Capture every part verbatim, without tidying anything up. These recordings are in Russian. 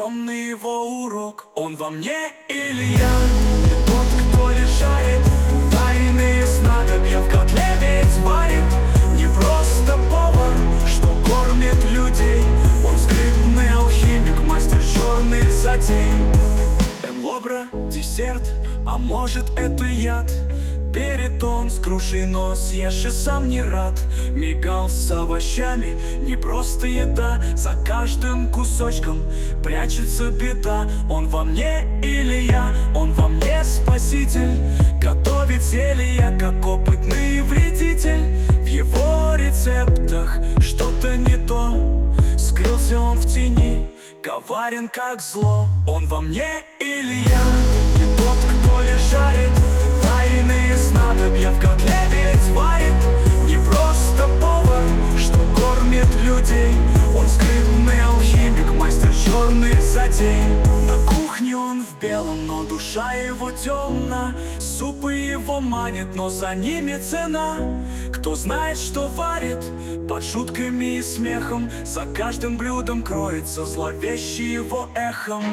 темный его урок. Он во мне или я? Не тот, кто решает тайные снадобья в котле ведь варит. Не просто повар, что кормит людей. Он скрытный алхимик, мастер черных затей. Эмлобра, десерт, а может это яд? Перитон с грушей, но съешь и сам не рад. Мигал с овощами, не просто еда. За каждым кусочком прячется беда. Он во мне или я? Он во мне спаситель. Готовит зелья, как опытный вредитель. В его рецептах что-то не то. Скрылся он в тени, коварен как зло. Он во мне или я? Не тот, кто лишь жарит тайные снадобья в котле ведь варит. Не просто повар, что кормит людей. Он скрытный алхимик, мастер черных затей. На кухне он в белом, но душа его темна. Супы его манят, но за ними цена. Кто знает, что варит, под шутками и смехом, за каждым блюдом кроется зловещий его эхом.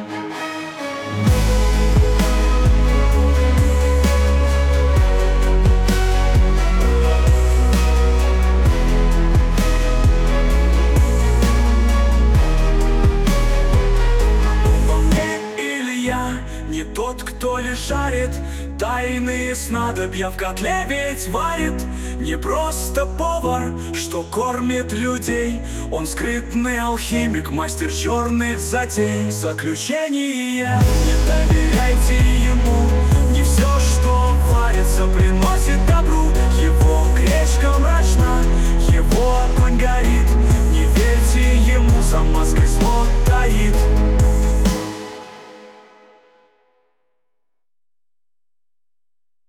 Не тот, кто лишь жарит тайные снадобья в котле ведь варит. Не просто повар, что кормит людей. Он скрытный алхимик, мастер черных затей. Заключение: не доверяйте ему. Не все, что варится, приносит добру. Его